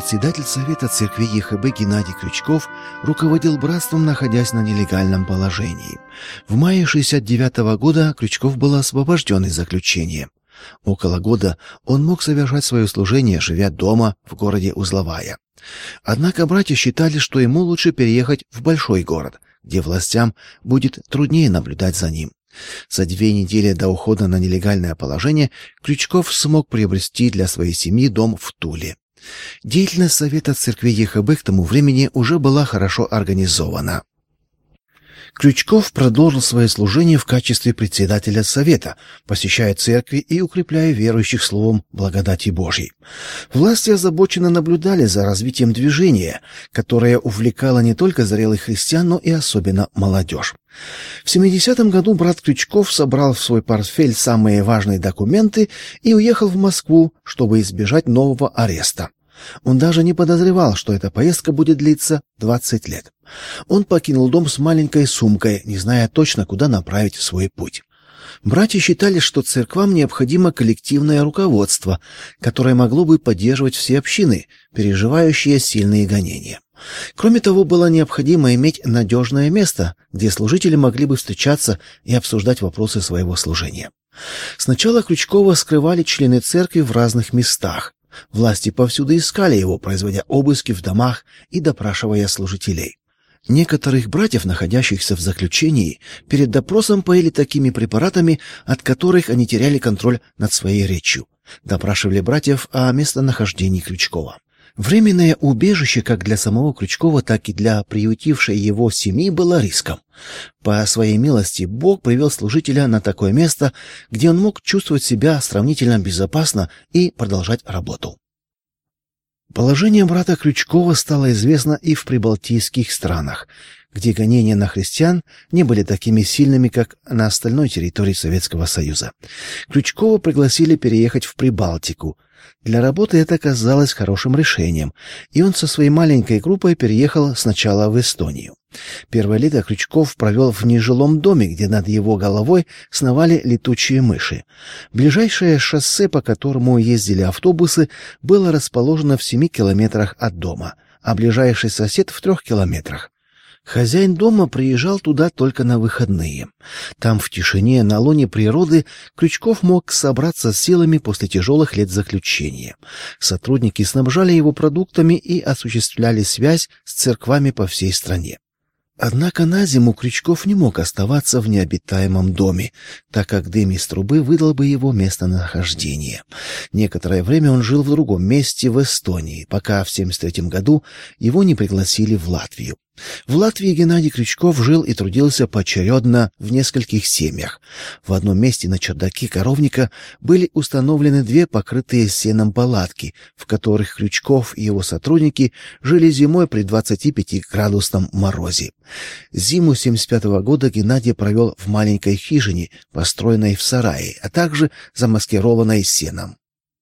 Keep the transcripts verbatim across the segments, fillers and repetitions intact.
Председатель Совета Церкви ЕХБ Геннадий Крючков руководил братством, находясь на нелегальном положении. В мае шестьдесят девятого года Крючков был освобожден из заключения. Около года он мог совершать свое служение, живя дома в городе Узловая. Однако братья считали, что ему лучше переехать в большой город, где властям будет труднее наблюдать за ним. За две недели до ухода на нелегальное положение Крючков смог приобрести для своей семьи дом в Туле. Деятельность Совета Церкви ЕХБ к тому времени уже была хорошо организована. Крючков продолжил свое служение в качестве председателя Совета, посещая церкви и укрепляя верующих словом благодати Божьей. Власти озабоченно наблюдали за развитием движения, которое увлекало не только зрелых христиан, но и особенно молодежь. В семидесятом году брат Крючков собрал в свой портфель самые важные документы и уехал в Москву, чтобы избежать нового ареста. Он даже не подозревал, что эта поездка будет длиться двадцать лет. Он покинул дом с маленькой сумкой, не зная точно, куда направить свой путь. Братья считали, что церквам необходимо коллективное руководство, которое могло бы поддерживать все общины, переживающие сильные гонения. Кроме того, было необходимо иметь надежное место, где служители могли бы встречаться и обсуждать вопросы своего служения. Сначала Крючкова скрывали члены церкви в разных местах. Власти повсюду искали его, производя обыски в домах и допрашивая служителей. Некоторых братьев, находящихся в заключении, перед допросом поили такими препаратами, от которых они теряли контроль над своей речью. Допрашивали братьев о местонахождении Крючкова. Временное убежище как для самого Крючкова, так и для приютившей его семьи было риском. По своей милости Бог привел служителя на такое место, где он мог чувствовать себя сравнительно безопасно и продолжать работу. Положение брата Крючкова стало известно и в прибалтийских странах, где гонения на христиан не были такими сильными, как на остальной территории Советского Союза. Крючкова пригласили переехать в Прибалтику. Для работы это казалось хорошим решением, и он со своей маленькой группой переехал сначала в Эстонию. Первое лето Крючков провел в нежилом доме, где над его головой сновали летучие мыши. Ближайшее шоссе, по которому ездили автобусы, было расположено в семи километрах от дома, а ближайший сосед в трех километрах. Хозяин дома приезжал туда только на выходные. Там в тишине, на лоне природы, Крючков мог собраться с силами после тяжелых лет заключения. Сотрудники снабжали его продуктами и осуществляли связь с церквами по всей стране. Однако на зиму Крючков не мог оставаться в необитаемом доме, так как дым из трубы выдал бы его местонахождение. Некоторое время он жил в другом месте, в Эстонии, пока в семьдесят третьем году его не пригласили в Латвию. В Латвии Геннадий Крючков жил и трудился поочередно в нескольких семьях. В одном месте на чердаке коровника были установлены две покрытые сеном палатки, в которых Крючков и его сотрудники жили зимой при двадцатипятиградусном морозе. Зиму семьдесят пятого года Геннадий провел в маленькой хижине, построенной в сарае, а также замаскированной сеном.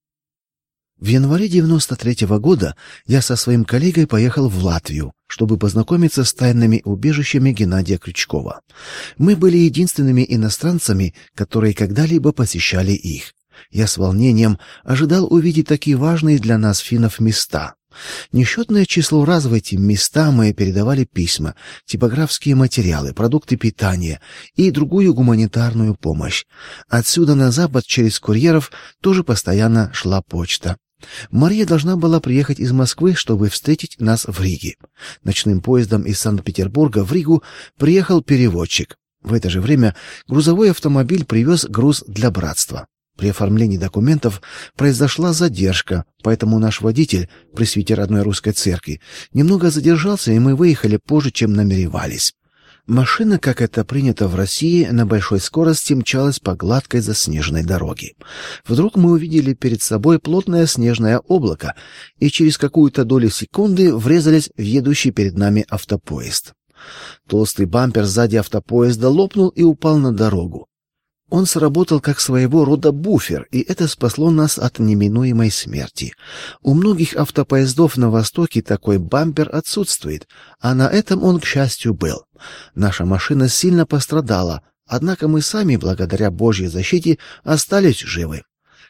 В январе девяносто третьего года я со своим коллегой поехал в Латвию, чтобы познакомиться с тайными убежищами Геннадия Крючкова. Мы были единственными иностранцами, которые когда-либо посещали их. Я с волнением ожидал увидеть такие важные для нас финнов места. Несчетное число раз в эти места мы передавали письма, типографские материалы, продукты питания и другую гуманитарную помощь. Отсюда на запад через курьеров тоже постоянно шла почта. Мария должна была приехать из Москвы, чтобы встретить нас в Риге. Ночным поездом из Санкт-Петербурга в Ригу приехал перевозчик. В это же время грузовой автомобиль привез груз для братства. При оформлении документов произошла задержка, поэтому наш водитель, пресвитер одной русской церкви, немного задержался, и мы выехали позже, чем намеревались. Машина, как это принято в России, на большой скорости мчалась по гладкой заснеженной дороге. Вдруг мы увидели перед собой плотное снежное облако и через какую-то долю секунды врезались в едущий перед нами автопоезд. Толстый бампер сзади автопоезда лопнул и упал на дорогу. Он сработал как своего рода буфер, и это спасло нас от неминуемой смерти. У многих автопоездов на востоке такой бампер отсутствует, а на этом он, к счастью, был. Наша машина сильно пострадала, однако мы сами, благодаря Божьей защите, остались живы.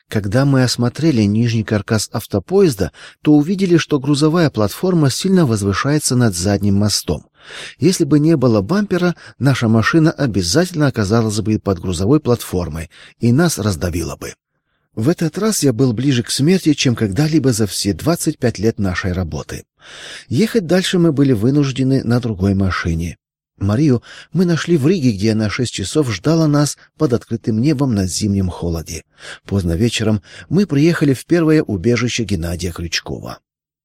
Когда мы осмотрели нижний каркас автопоезда, то увидели, что грузовая платформа сильно возвышается над задним мостом. Если бы не было бампера, наша машина обязательно оказалась бы под грузовой платформой, и нас раздавило бы. В этот раз я был ближе к смерти, чем когда-либо за все двадцать пять лет нашей работы. Ехать дальше мы были вынуждены на другой машине. Марию мы нашли в Риге, где она шесть часов ждала нас под открытым небом на зимнем холоде. Поздно вечером мы приехали в первое убежище Геннадия Крючкова.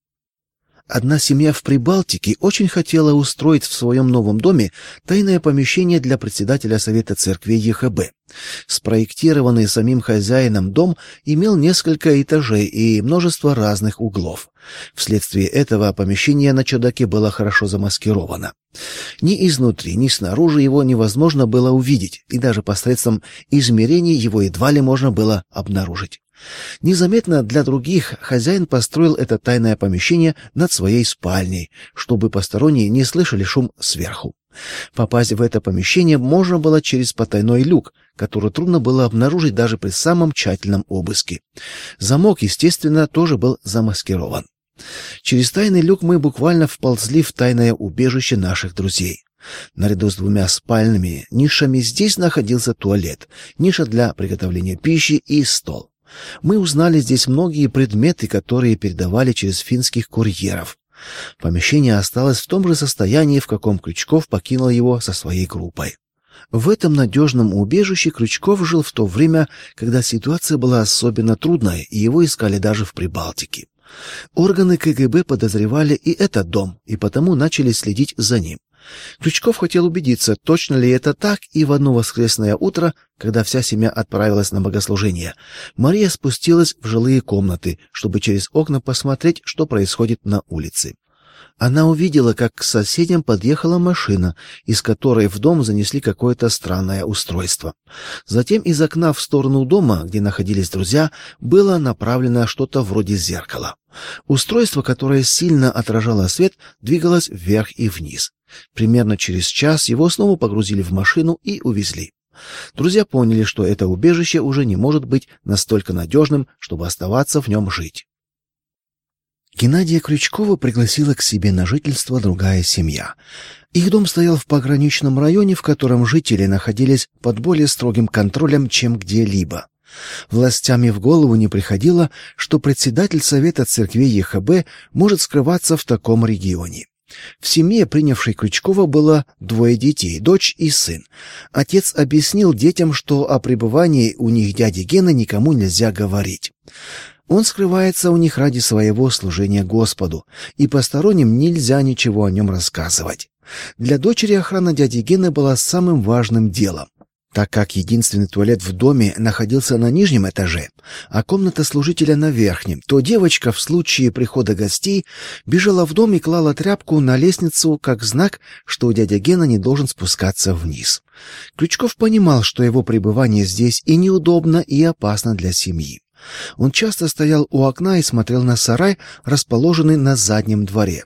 Одна семья в Прибалтике очень хотела устроить в своем новом доме тайное помещение для председателя Совета церквей ЕХБ. Спроектированный самим хозяином дом имел несколько этажей и множество разных углов. Вследствие этого помещение на чердаке было хорошо замаскировано. Ни изнутри, ни снаружи его невозможно было увидеть, и даже посредством измерений его едва ли можно было обнаружить. Незаметно для других хозяин построил это тайное помещение над своей спальней, чтобы посторонние не слышали шум сверху. Попасть в это помещение можно было через потайной люк, который трудно было обнаружить даже при самом тщательном обыске. Замок, естественно, тоже был замаскирован. Через тайный люк мы буквально вползли в тайное убежище наших друзей. Наряду с двумя спальными нишами здесь находился туалет, ниша для приготовления пищи и стол. Мы узнали здесь многие предметы, которые передавали через финских курьеров. Помещение осталось в том же состоянии, в каком Крючков покинул его со своей группой. В этом надежном убежище Крючков жил в то время, когда ситуация была особенно трудной, и его искали даже в Прибалтике. Органы КГБ подозревали и этот дом, и потому начали следить за ним. Крючков хотел убедиться, точно ли это так, и в одно воскресное утро, когда вся семья отправилась на богослужение, Мария спустилась в жилые комнаты, чтобы через окна посмотреть, что происходит на улице. Она увидела, как к соседям подъехала машина, из которой в дом занесли какое-то странное устройство. Затем из окна в сторону дома, где находились друзья, было направлено что-то вроде зеркала. Устройство, которое сильно отражало свет, двигалось вверх и вниз. Примерно через час его снова погрузили в машину и увезли. Друзья поняли, что это убежище уже не может быть настолько надежным, чтобы оставаться в нем жить. Геннадия Крючкова пригласила к себе на жительство другая семья. Их дом стоял в пограничном районе, в котором жители находились под более строгим контролем, чем где-либо. Властям и в голову не приходило, что председатель Совета церквей ЕХБ может скрываться в таком регионе. В семье, принявшей Крючкова, было двое детей, дочь и сын. Отец объяснил детям, что о пребывании у них дяди Гены никому нельзя говорить. Он скрывается у них ради своего служения Господу, и посторонним нельзя ничего о нем рассказывать. Для дочери охрана дяди Гены была самым важным делом. Так как единственный туалет в доме находился на нижнем этаже, а комната служителя на верхнем, то девочка в случае прихода гостей бежала в дом и клала тряпку на лестницу как знак, что дядя Гена не должен спускаться вниз. Крючков понимал, что его пребывание здесь и неудобно, и опасно для семьи. Он часто стоял у окна и смотрел на сарай, расположенный на заднем дворе.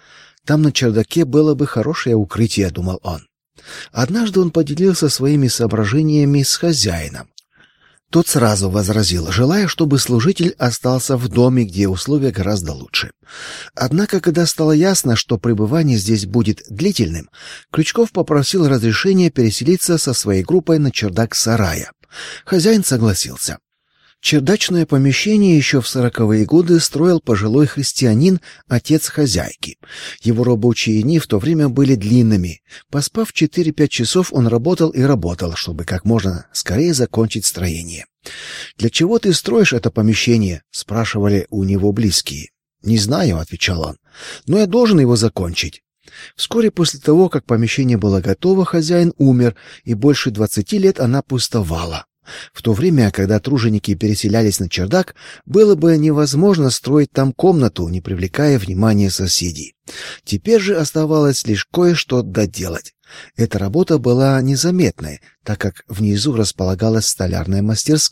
Там на чердаке было бы хорошее укрытие, думал он. Однажды он поделился своими соображениями с хозяином. Тот сразу возразил, желая, чтобы служитель остался в доме, где условия гораздо лучше. Однако, когда стало ясно, что пребывание здесь будет длительным, Крючков попросил разрешения переселиться со своей группой на чердак сарая. Хозяин согласился. Чердачное помещение еще в сороковые годы строил пожилой христианин, отец хозяйки. Его рабочие дни в то время были длинными. Поспав четыре-пять часов, он работал и работал, чтобы как можно скорее закончить строение. «Для чего ты строишь это помещение?» — спрашивали у него близкие. «Не знаю», — отвечал он, — «но я должен его закончить». Вскоре после того, как помещение было готово, хозяин умер, и больше двадцати лет она пустовала. В то время, когда труженики переселялись на чердак, было бы невозможно строить там комнату, не привлекая внимания соседей. Теперь же оставалось лишь кое-что доделать. Эта работа была незаметной, так как внизу располагалась столярная мастерская.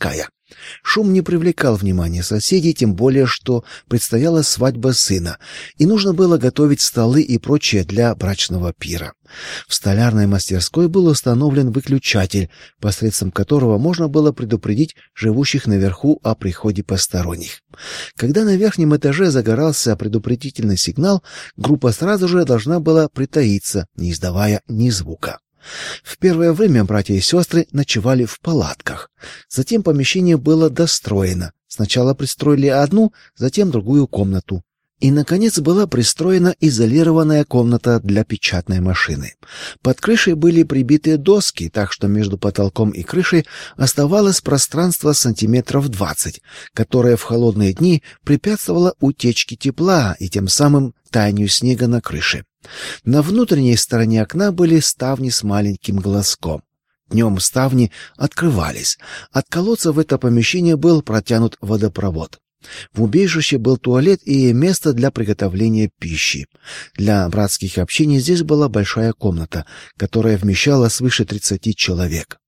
Шум не привлекал внимания соседей, тем более что предстояла свадьба сына, и нужно было готовить столы и прочее для брачного пира. В столярной мастерской был установлен выключатель, посредством которого можно было предупредить живущих наверху о приходе посторонних. Когда на верхнем этаже загорался предупредительный сигнал, группа сразу же должна была притаиться, не издавая ни звука. В первое время братья и сестры ночевали в палатках. Затем помещение было достроено. Сначала пристроили одну, затем другую комнату. И, наконец, была пристроена изолированная комната для печатной машины. Под крышей были прибиты доски, так что между потолком и крышей оставалось пространство сантиметров двадцать, которое в холодные дни препятствовало утечке тепла и тем самым таянию снега на крыше. На внутренней стороне окна были ставни с маленьким глазком. Днем ставни открывались. От колодца в это помещение был протянут водопровод. В убежище был туалет и место для приготовления пищи. Для братских общений здесь была большая комната, которая вмещала свыше тридцати человек.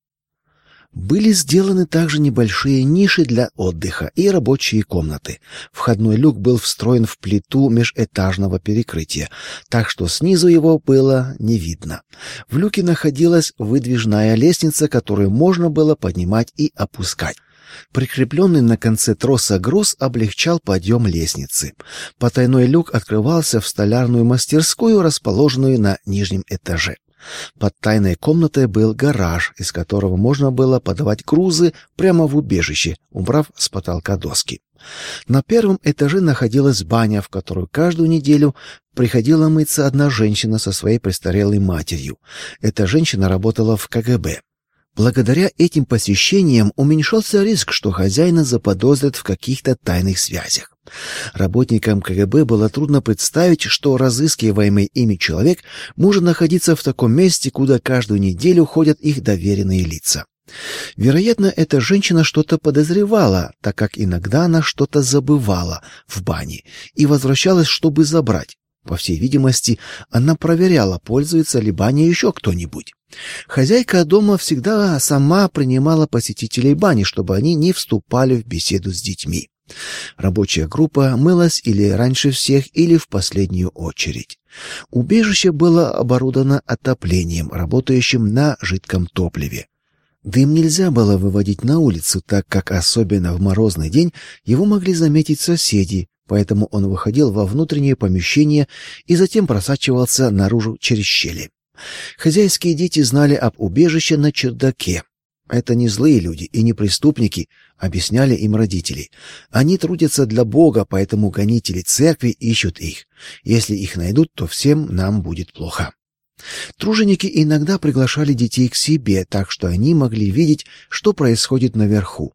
Были сделаны также небольшие ниши для отдыха и рабочие комнаты. Входной люк был встроен в плиту межэтажного перекрытия, так что снизу его было не видно. В люке находилась выдвижная лестница, которую можно было поднимать и опускать. Прикрепленный на конце троса груз облегчал подъем лестницы. Потайной люк открывался в столярную мастерскую, расположенную на нижнем этаже. Под тайной комнатой был гараж, из которого можно было подавать грузы прямо в убежище, убрав с потолка доски. На первом этаже находилась баня, в которую каждую неделю приходила мыться одна женщина со своей престарелой матерью. Эта женщина работала в ка гэ бэ. Благодаря этим посещениям уменьшался риск, что хозяина заподозрят в каких-то тайных связях. Работникам ка гэ бэ было трудно представить, что разыскиваемый ими человек может находиться в таком месте, куда каждую неделю ходят их доверенные лица. Вероятно, эта женщина что-то подозревала, так как иногда она что-то забывала в бане и возвращалась, чтобы забрать. По всей видимости, она проверяла, пользуется ли баней еще кто-нибудь. Хозяйка дома всегда сама принимала посетителей бани, чтобы они не вступали в беседу с детьми. Рабочая группа мылась или раньше всех, или в последнюю очередь. Убежище было оборудовано отоплением, работающим на жидком топливе. Дым нельзя было выводить на улицу, так как особенно в морозный день его могли заметить соседи, поэтому он выходил во внутреннее помещение и затем просачивался наружу через щели. Хозяйские дети знали об убежище на чердаке. Это не злые люди и не преступники, объясняли им родители. Они трудятся для Бога, поэтому гонители церкви ищут их. Если их найдут, то всем нам будет плохо. Труженики иногда приглашали детей к себе, так что они могли видеть, что происходит наверху.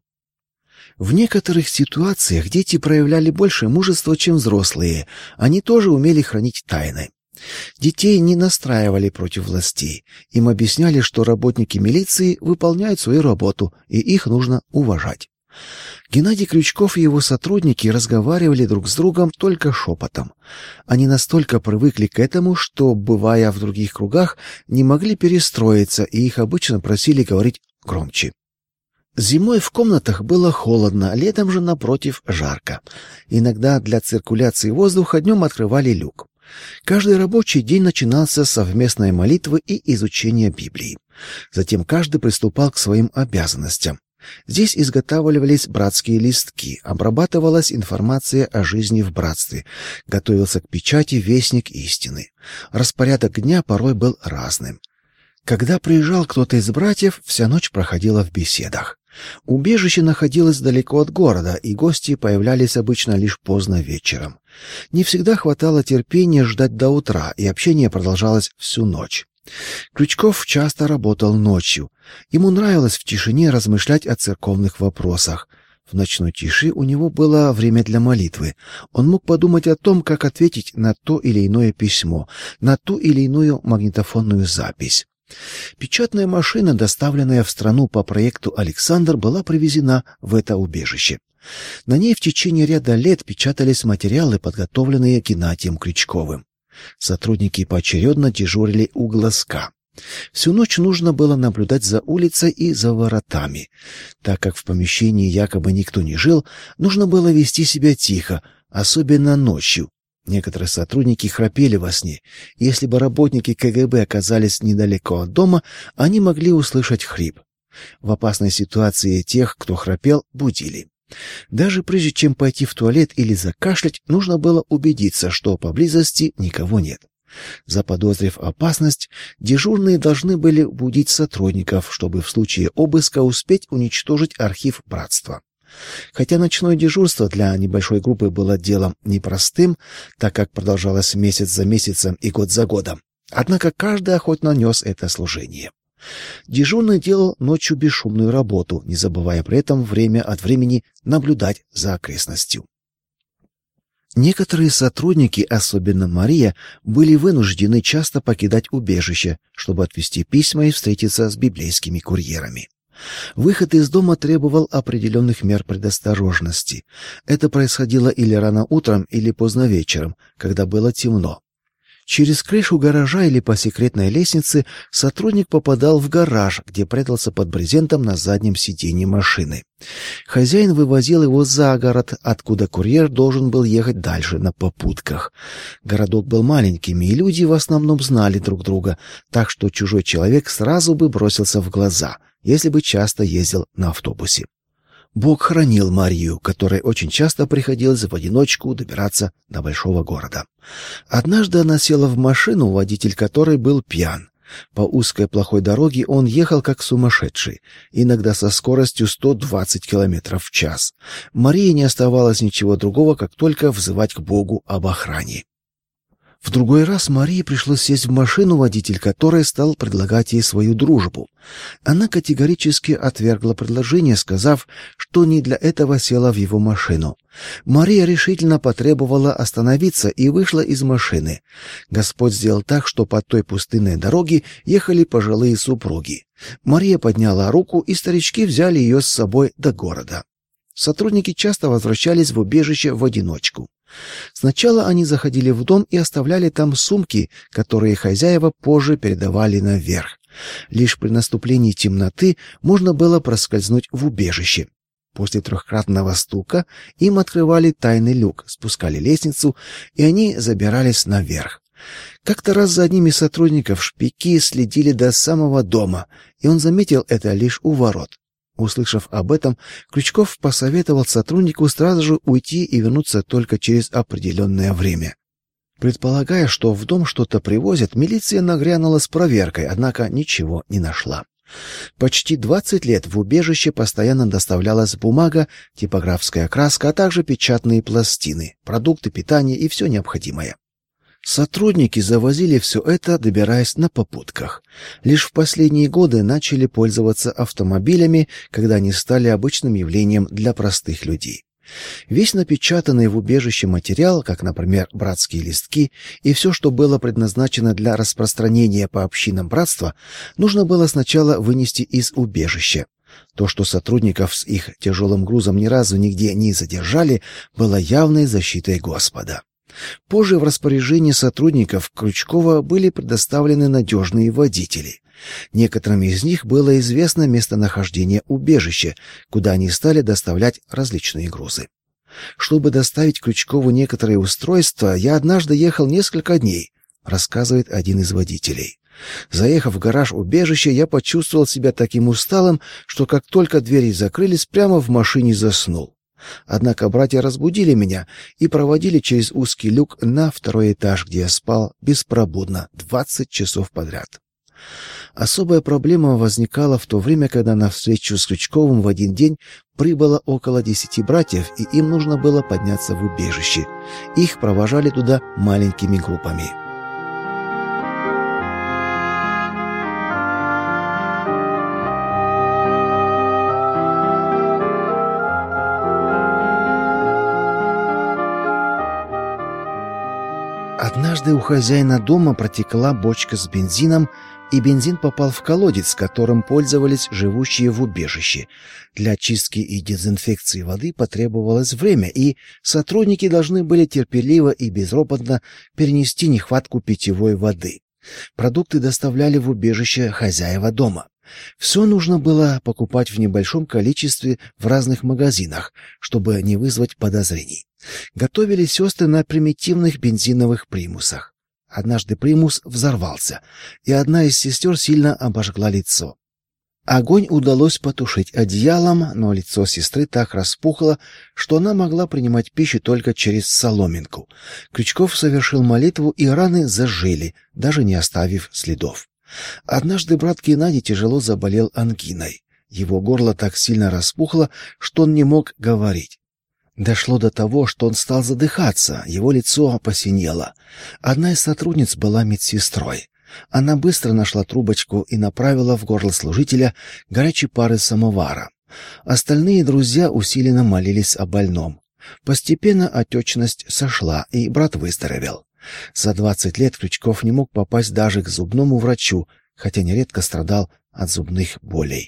В некоторых ситуациях дети проявляли больше мужества, чем взрослые. Они тоже умели хранить тайны. Детей не настраивали против властей. Им объясняли, что работники милиции выполняют свою работу, и их нужно уважать. Геннадий Крючков и его сотрудники разговаривали друг с другом только шепотом. Они настолько привыкли к этому, что, бывая в других кругах, не могли перестроиться, и их обычно просили говорить громче. Зимой в комнатах было холодно, летом же, напротив, жарко. Иногда для циркуляции воздуха днем открывали люк. Каждый рабочий день начинался с совместной молитвы и изучения Библии. Затем каждый приступал к своим обязанностям. Здесь изготавливались братские листки, обрабатывалась информация о жизни в братстве, готовился к печати вестник истины. Распорядок дня порой был разным. Когда приезжал кто-то из братьев, вся ночь проходила в беседах. Убежище находилось далеко от города, и гости появлялись обычно лишь поздно вечером. Не всегда хватало терпения ждать до утра, и общение продолжалось всю ночь. Крючков часто работал ночью. Ему нравилось в тишине размышлять о церковных вопросах. В ночной тиши у него было время для молитвы. Он мог подумать о том, как ответить на то или иное письмо, на ту или иную магнитофонную запись. Печатная машина, доставленная в страну по проекту «Александр», была привезена в это убежище. На ней в течение ряда лет печатались материалы, подготовленные Геннадием Крючковым. Сотрудники поочередно дежурили у глазка. Всю ночь нужно было наблюдать за улицей и за воротами. Так как в помещении якобы никто не жил, нужно было вести себя тихо, особенно ночью. Некоторые сотрудники храпели во сне. Если бы работники ка гэ бэ оказались недалеко от дома, они могли услышать хрип. В опасной ситуации тех, кто храпел, будили. Даже прежде чем пойти в туалет или закашлять, нужно было убедиться, что поблизости никого нет. Заподозрив опасность, дежурные должны были будить сотрудников, чтобы в случае обыска успеть уничтожить архив братства. Хотя ночное дежурство для небольшой группы было делом непростым, так как продолжалось месяц за месяцем и год за годом, однако каждый охотно нес это служение. Дежурный делал ночью бесшумную работу, не забывая при этом время от времени наблюдать за окрестностью. Некоторые сотрудники, особенно Мария, были вынуждены часто покидать убежище, чтобы отвезти письма и встретиться с библейскими курьерами. Выход из дома требовал определенных мер предосторожности. Это происходило или рано утром, или поздно вечером, когда было темно. Через крышу гаража или по секретной лестнице сотрудник попадал в гараж, где прятался под брезентом на заднем сиденье машины. Хозяин вывозил его за город, откуда курьер должен был ехать дальше на попутках. Городок был маленьким, и люди в основном знали друг друга, так что чужой человек сразу бы бросился в глаза, если бы часто ездил на автобусе. Бог хранил Марию, которой очень часто приходилось в одиночку добираться до большого города. Однажды она села в машину, водитель которой был пьян. По узкой плохой дороге он ехал как сумасшедший, иногда со скоростью сто двадцать километров в час. Марии не оставалось ничего другого, как только взывать к Богу об охране. В другой раз Марии пришлось сесть в машину, водитель которой стал предлагать ей свою дружбу. Она категорически отвергла предложение, сказав, что не для этого села в его машину. Мария решительно потребовала остановиться и вышла из машины. Господь сделал так, что по той пустынной дороге ехали пожилые супруги. Мария подняла руку, и старички взяли ее с собой до города. Сотрудники часто возвращались в убежище в одиночку. Сначала они заходили в дом и оставляли там сумки, которые хозяева позже передавали наверх. Лишь при наступлении темноты можно было проскользнуть в убежище. После трехкратного стука им открывали тайный люк, спускали лестницу, и они забирались наверх. Как-то раз за одним из сотрудников шпики следили до самого дома, и он заметил это лишь у ворот. Услышав об этом, Крючков посоветовал сотруднику сразу же уйти и вернуться только через определенное время. Предполагая, что в дом что-то привозят, милиция нагрянула с проверкой, однако ничего не нашла. Почти двадцать лет в убежище постоянно доставлялась бумага, типографская краска, а также печатные пластины, продукты питания и все необходимое. Сотрудники завозили все это, добираясь на попутках. Лишь в последние годы начали пользоваться автомобилями, когда они стали обычным явлением для простых людей. Весь напечатанный в убежище материал, как, например, братские листки и все, что было предназначено для распространения по общинам братства, нужно было сначала вынести из убежища. То, что сотрудников с их тяжелым грузом ни разу нигде не задержали, было явной защитой Господа. Позже в распоряжении сотрудников Крючкова были предоставлены надежные водители. Некоторым из них было известно местонахождение убежища, куда они стали доставлять различные грузы. Чтобы доставить Крючкову некоторые устройства, я однажды ехал несколько дней, рассказывает один из водителей. Заехав в гараж убежища, я почувствовал себя таким усталым, что как только двери закрылись, прямо в машине заснул. Однако братья разбудили меня и проводили через узкий люк на второй этаж, где я спал беспробудно двадцать часов подряд. Особая проблема возникала в то время, когда на встречу с Крючковым в один день прибыло около десяти братьев, и им нужно было подняться в убежище. Их провожали туда маленькими группами. Однажды у хозяина дома протекла бочка с бензином, и бензин попал в колодец, которым пользовались живущие в убежище. Для очистки и дезинфекции воды потребовалось время, и сотрудники должны были терпеливо и безропотно перенести нехватку питьевой воды. Продукты доставляли в убежище хозяева дома. Все нужно было покупать в небольшом количестве в разных магазинах, чтобы не вызвать подозрений. Готовили сестры на примитивных бензиновых примусах. Однажды примус взорвался, и одна из сестер сильно обожгла лицо. Огонь удалось потушить одеялом, но лицо сестры так распухло, что она могла принимать пищу только через соломинку. Крючков совершил молитву, и раны зажили, даже не оставив следов. Однажды брат Геннадий тяжело заболел ангиной. Его горло так сильно распухло, что он не мог говорить. Дошло до того, что он стал задыхаться, его лицо посинело. Одна из сотрудниц была медсестрой. Она быстро нашла трубочку и направила в горло служителя горячей пары самовара. Остальные друзья усиленно молились о больном. Постепенно отечность сошла, и брат выздоровел. За двадцать лет Крючков не мог попасть даже к зубному врачу, хотя нередко страдал от зубных болей.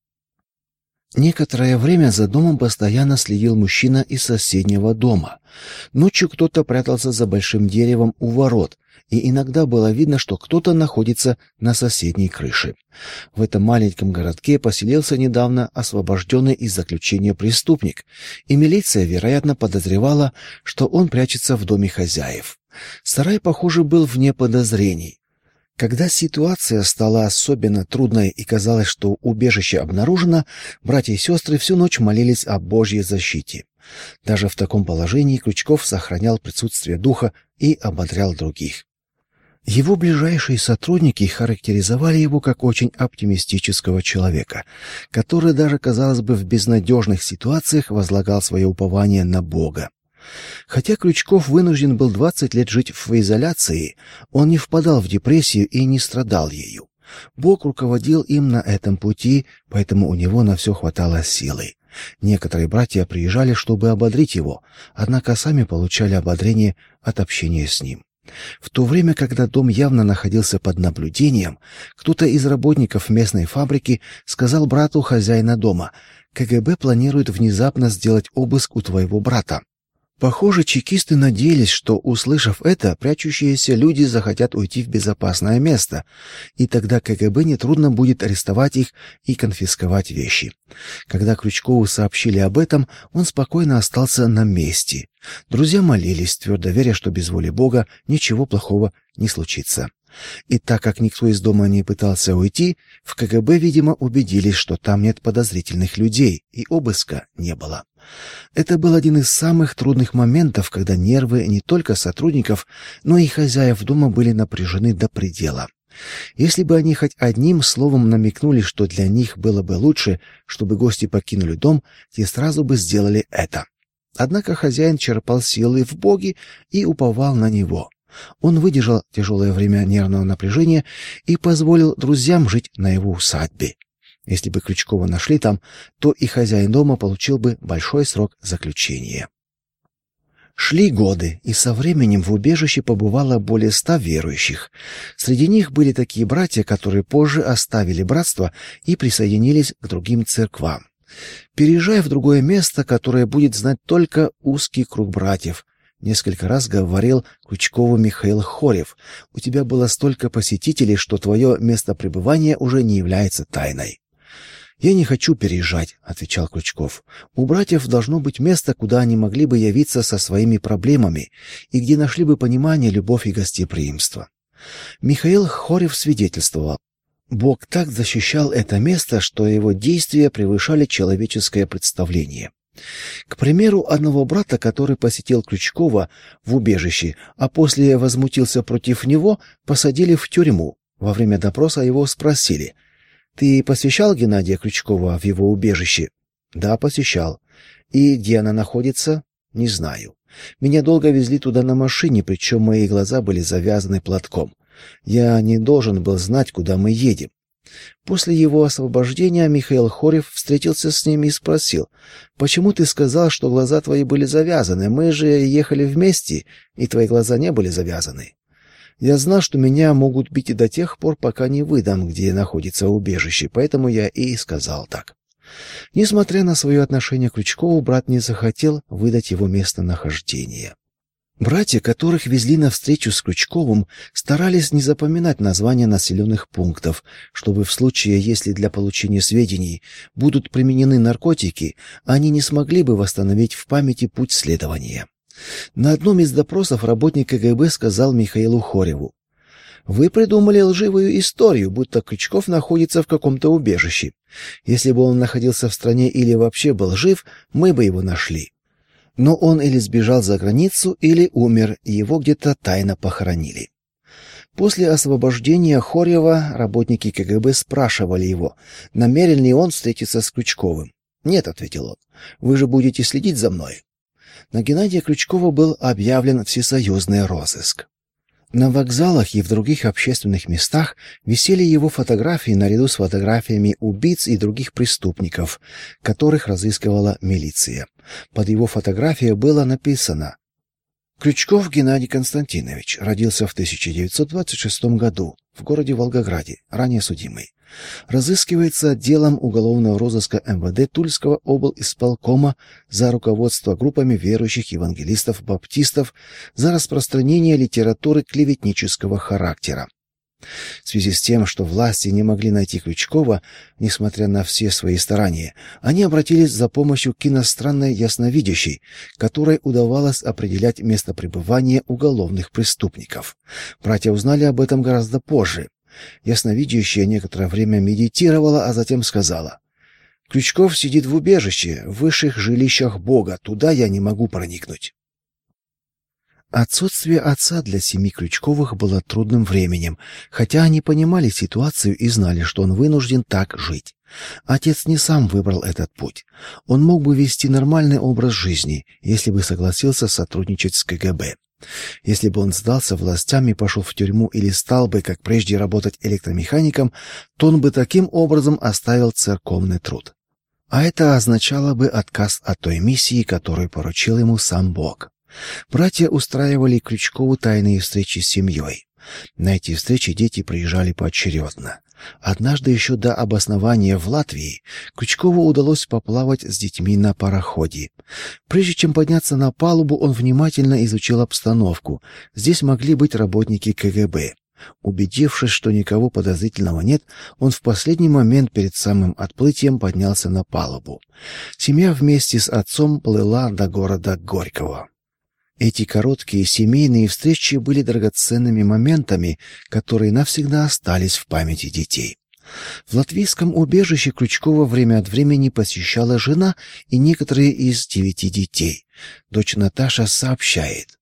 Некоторое время за домом постоянно следил мужчина из соседнего дома. Ночью кто-то прятался за большим деревом у ворот, и иногда было видно, что кто-то находится на соседней крыше. В этом маленьком городке поселился недавно освобожденный из заключения преступник, и милиция, вероятно, подозревала, что он прячется в доме хозяев. Сарай, похоже, был вне подозрений. Когда ситуация стала особенно трудной и казалось, что убежище обнаружено, братья и сестры всю ночь молились о Божьей защите. Даже в таком положении Крючков сохранял присутствие духа и ободрял других. Его ближайшие сотрудники характеризовали его как очень оптимистического человека, который даже, казалось бы, в безнадежных ситуациях возлагал свое упование на Бога. Хотя Крючков вынужден был двадцать лет жить в изоляции, он не впадал в депрессию и не страдал ею. Бог руководил им на этом пути, поэтому у него на все хватало силы. Некоторые братья приезжали, чтобы ободрить его, однако сами получали ободрение от общения с ним. В то время, когда дом явно находился под наблюдением, кто-то из работников местной фабрики сказал брату хозяина дома: «КГБ планирует внезапно сделать обыск у твоего брата». Похоже, чекисты надеялись, что, услышав это, прячущиеся люди захотят уйти в безопасное место, и тогда КГБ нетрудно будет арестовать их и конфисковать вещи. Когда Крючкову сообщили об этом, он спокойно остался на месте. Друзья молились, твердо веря, что без воли Бога ничего плохого не случится. И так как никто из дома не пытался уйти, в КГБ, видимо, убедились, что там нет подозрительных людей, и обыска не было. Это был один из самых трудных моментов, когда нервы не только сотрудников, но и хозяев дома были напряжены до предела. Если бы они хоть одним словом намекнули, что для них было бы лучше, чтобы гости покинули дом, те сразу бы сделали это. Однако хозяин черпал силы в Боге и уповал на него. Он выдержал тяжелое время нервного напряжения и позволил друзьям жить на его усадьбе. Если бы Крючкова нашли там, то и хозяин дома получил бы большой срок заключения. Шли годы, и со временем в убежище побывало более ста верующих. Среди них были такие братья, которые позже оставили братство и присоединились к другим церквам. Переезжая в другое место, которое будет знать только узкий круг братьев, несколько раз говорил Крючкову Михаил Хорев: «У тебя было столько посетителей, что твое место пребывания уже не является тайной». «Я не хочу переезжать», — отвечал Крючков. «У братьев должно быть место, куда они могли бы явиться со своими проблемами и где нашли бы понимание, любовь и гостеприимство». Михаил Хорев свидетельствовал: «Бог так защищал это место, что его действия превышали человеческое представление». К примеру, одного брата, который посетил Крючкова в убежище, а после возмутился против него, посадили в тюрьму. Во время допроса его спросили: «Ты посещал Геннадия Крючкова в его убежище?» «Да, посещал». «И где она находится?» «Не знаю. Меня долго везли туда на машине, причем мои глаза были завязаны платком. Я не должен был знать, куда мы едем». После его освобождения Михаил Хорев встретился с ним и спросил: «Почему ты сказал, что глаза твои были завязаны? Мы же ехали вместе, и твои глаза не были завязаны». «Я знал, что меня могут бить и до тех пор, пока не выдам, где находится убежище, поэтому я и сказал так». Несмотря на свое отношение к Крючкову, брат не захотел выдать его местонахождение. Братья, которых везли на встречу с Крючковым, старались не запоминать названия населенных пунктов, чтобы в случае, если для получения сведений будут применены наркотики, они не смогли бы восстановить в памяти путь следования. На одном из допросов работник КГБ сказал Михаилу Хореву: «Вы придумали лживую историю, будто Крючков находится в каком-то убежище. Если бы он находился в стране или вообще был жив, мы бы его нашли. Но он или сбежал за границу, или умер, и его где-то тайно похоронили». После освобождения Хорьева работники КГБ спрашивали его, намерен ли он встретиться с Крючковым. «Нет», — ответил он, — «вы же будете следить за мной». На Геннадия Крючкова был объявлен всесоюзный розыск. На вокзалах и в других общественных местах висели его фотографии наряду с фотографиями убийц и других преступников, которых разыскивала милиция. Под его фотографией было написано: Крючков Геннадий Константинович, родился в тысяча девятьсот двадцать шестом году в городе Волгограде, ранее судимый. Разыскивается отделом уголовного розыска эм вэ дэ Тульского облисполкома за руководство группами верующих евангелистов-баптистов за распространение литературы клеветнического характера. В связи с тем, что власти не могли найти Крючкова, несмотря на все свои старания, они обратились за помощью к иностранной ясновидящей, которой удавалось определять место пребывания уголовных преступников. Братья узнали об этом гораздо позже. Ясновидящая некоторое время медитировала, а затем сказала: «Крючков сидит в убежище, в высших жилищах Бога, туда я не могу проникнуть». Отсутствие отца для семьи Крючковых было трудным временем, хотя они понимали ситуацию и знали, что он вынужден так жить. Отец не сам выбрал этот путь. Он мог бы вести нормальный образ жизни, если бы согласился сотрудничать с ка гэ бэ. Если бы он сдался властям и пошел в тюрьму или стал бы, как прежде, работать электромехаником, то он бы таким образом оставил церковный труд. А это означало бы отказ от той миссии, которую поручил ему сам Бог. Братья устраивали Крючкову тайные встречи с семьей. На эти встречи дети приезжали поочередно. Однажды еще до обоснования в Латвии Крючкову удалось поплавать с детьми на пароходе. Прежде чем подняться на палубу, он внимательно изучил обстановку. Здесь могли быть работники ка гэ бэ. Убедившись, что никого подозрительного нет, он в последний момент перед самым отплытием поднялся на палубу. Семья вместе с отцом плыла до города Горького. Эти короткие семейные встречи были драгоценными моментами, которые навсегда остались в памяти детей. В латвийском убежище Крючкова время от времени посещала жена и некоторые из девяти детей. Дочь Наташа сообщает: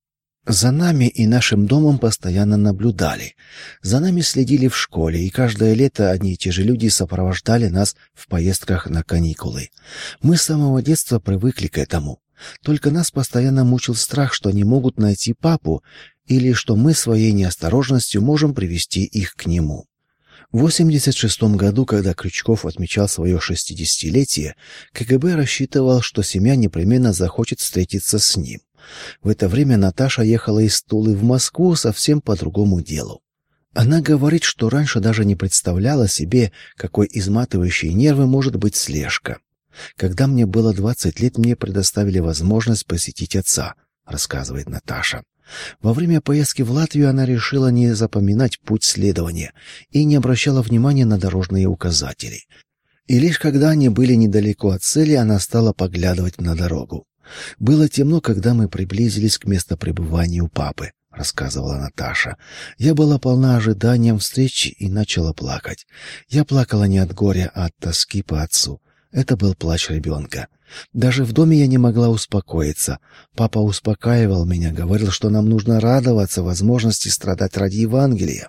«За нами и нашим домом постоянно наблюдали. За нами следили в школе, и каждое лето одни и те же люди сопровождали нас в поездках на каникулы. Мы с самого детства привыкли к этому. Только нас постоянно мучил страх, что они могут найти папу или что мы своей неосторожностью можем привести их к нему». В восемьдесят шестом году, когда Крючков отмечал свое шестидесятилетие, ка гэ бэ рассчитывал, что семья непременно захочет встретиться с ним. В это время Наташа ехала из Тулы в Москву совсем по другому делу. Она говорит, что раньше даже не представляла себе, какой изматывающей нервы может быть слежка. «Когда мне было двадцать лет, мне предоставили возможность посетить отца», — рассказывает Наташа. Во время поездки в Латвию она решила не запоминать путь следования и не обращала внимания на дорожные указатели. И лишь когда они были недалеко от цели, она стала поглядывать на дорогу. «Было темно, когда мы приблизились к местопребыванию папы», — рассказывала Наташа. «Я была полна ожиданием встречи и начала плакать. Я плакала не от горя, а от тоски по отцу. Это был плач ребенка. Даже в доме я не могла успокоиться. Папа успокаивал меня, говорил, что нам нужно радоваться возможности страдать ради Евангелия».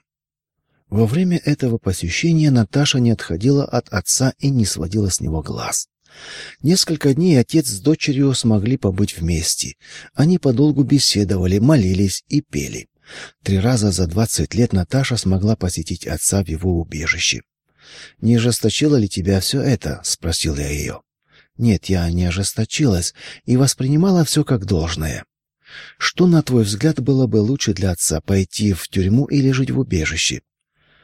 Во время этого посещения Наташа не отходила от отца и не сводила с него глаз. Несколько дней отец с дочерью смогли побыть вместе. Они подолгу беседовали, молились и пели. Три раза за двадцать лет Наташа смогла посетить отца в его убежище. «Не ожесточило ли тебя все это?» — спросил я ее. «Нет, я не ожесточилась и воспринимала все как должное». «Что, на твой взгляд, было бы лучше для отца, пойти в тюрьму или жить в убежище?»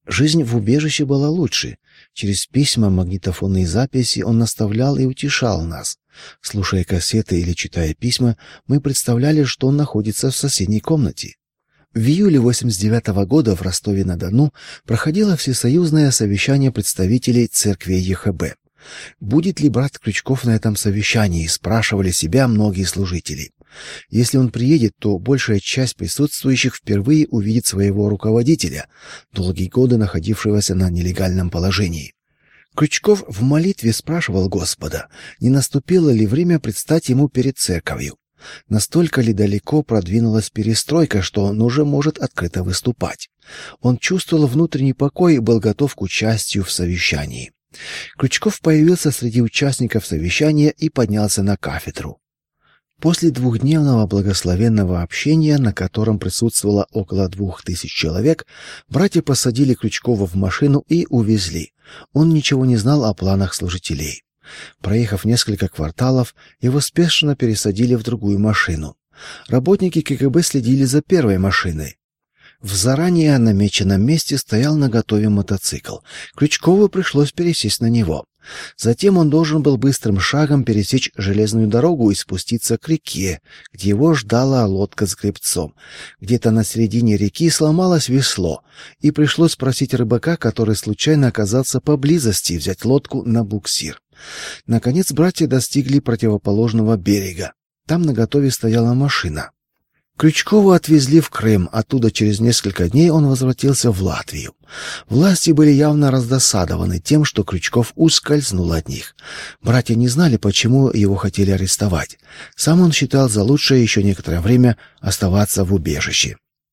Жизнь в убежище была лучше. Через письма, магнитофонные записи он наставлял и утешал нас. Слушая кассеты или читая письма, мы представляли, что он находится в соседней комнате. В июле восемьдесят девятого года в Ростове-на-Дону проходило всесоюзное совещание представителей церкви ЕХБ. Будет ли брат Крючков на этом совещании, спрашивали себя многие служители. Если он приедет, то большая часть присутствующих впервые увидит своего руководителя, долгие годы находившегося на нелегальном положении. Крючков в молитве спрашивал Господа, не наступило ли время предстать ему перед церковью. Настолько ли далеко продвинулась перестройка, что он уже может открыто выступать. Он чувствовал внутренний покой и был готов к участию в совещании. Крючков появился среди участников совещания и поднялся на кафедру. После двухдневного благословенного общения, на котором присутствовало около двух тысяч человек, братья посадили Крючкова в машину и увезли. Он ничего не знал о планах служителей. Проехав несколько кварталов, его спешно пересадили в другую машину. Работники КГБ следили за первой машиной. В заранее намеченном месте стоял наготове мотоцикл. Крючкову пришлось пересесть на него. Затем он должен был быстрым шагом пересечь железную дорогу и спуститься к реке, где его ждала лодка с гребцом. Где-то на середине реки сломалось весло, и пришлось просить рыбака, который случайно оказался поблизости, взять лодку на буксир. Наконец братья достигли противоположного берега. Там наготове стояла машина. Крючкова отвезли в Крым, оттуда через несколько дней он возвратился в Латвию. Власти были явно раздосадованы тем, что Крючков ускользнул от них. Братья не знали, почему его хотели арестовать. Сам он считал за лучшее еще некоторое время оставаться в убежище.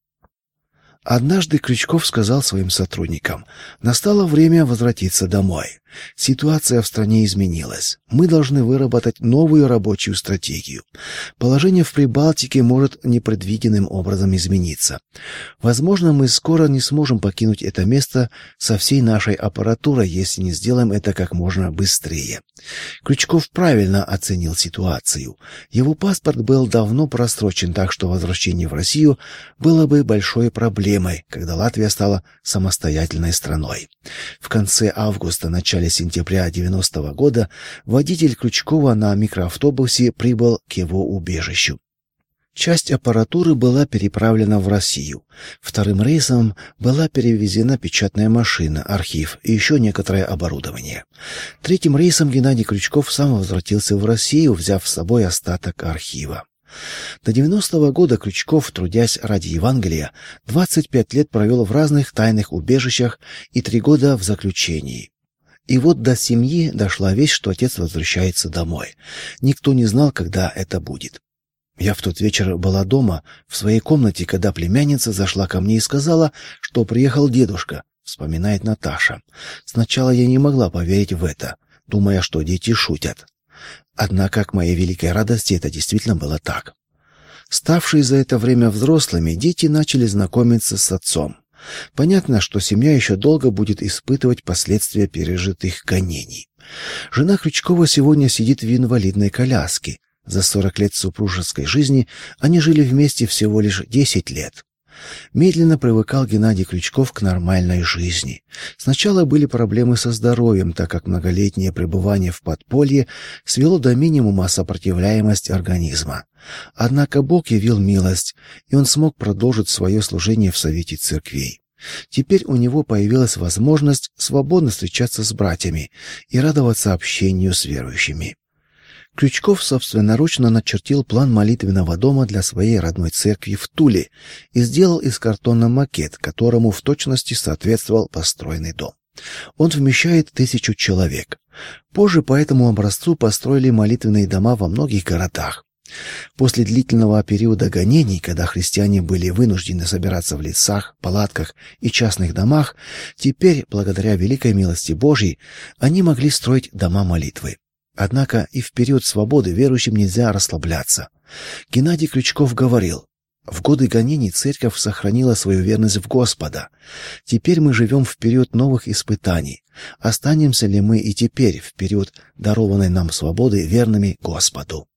Однажды Крючков сказал своим сотрудникам: «Настало время возвратиться домой. Ситуация в стране изменилась. Мы должны выработать новую рабочую стратегию. Положение в Прибалтике может непредвиденным образом измениться. Возможно, мы скоро не сможем покинуть это место со всей нашей аппаратурой, если не сделаем это как можно быстрее». Крючков правильно оценил ситуацию. Его паспорт был давно просрочен, так что возвращение в Россию было бы большой проблемой, когда Латвия стала самостоятельной страной. В конце августа, начале сентября девяностого года водитель Крючкова на микроавтобусе прибыл к его убежищу. Часть аппаратуры была переправлена в Россию. Вторым рейсом была перевезена печатная машина, архив и еще некоторое оборудование. Третьим рейсом Геннадий Крючков сам возвратился в Россию, взяв с собой остаток архива. До девяностого года Крючков, трудясь ради Евангелия, двадцать пять лет провел в разных тайных убежищах и три года в заключении. И вот до семьи дошла весть, что отец возвращается домой. Никто не знал, когда это будет. Я в тот вечер была дома, в своей комнате, когда племянница зашла ко мне и сказала, что приехал дедушка, вспоминает Наташа. Сначала я не могла поверить в это, думая, что дети шутят. Однако, к моей великой радости, это действительно было так. Ставшие за это время взрослыми, дети начали знакомиться с отцом. Понятно, что семья еще долго будет испытывать последствия пережитых гонений. Жена Крючкова сегодня сидит в инвалидной коляске. За сорок лет супружеской жизни они жили вместе всего лишь десять лет. Медленно привыкал Геннадий Крючков к нормальной жизни. Сначала были проблемы со здоровьем, так как многолетнее пребывание в подполье свело до минимума сопротивляемость организма. Однако Бог явил милость, и он смог продолжить свое служение в Совете Церквей. Теперь у него появилась возможность свободно встречаться с братьями и радоваться общению с верующими. Крючков собственноручно начертил план молитвенного дома для своей родной церкви в Туле и сделал из картона макет, которому в точности соответствовал построенный дом. Он вмещает тысячу человек. Позже по этому образцу построили молитвенные дома во многих городах. После длительного периода гонений, когда христиане были вынуждены собираться в лесах, палатках и частных домах, теперь, благодаря великой милости Божьей, они могли строить дома молитвы. Однако и в период свободы верующим нельзя расслабляться. Геннадий Крючков говорил: «В годы гонений церковь сохранила свою верность в Господа. Теперь мы живем в период новых испытаний. Останемся ли мы и теперь в период дарованной нам свободы верными Господу?»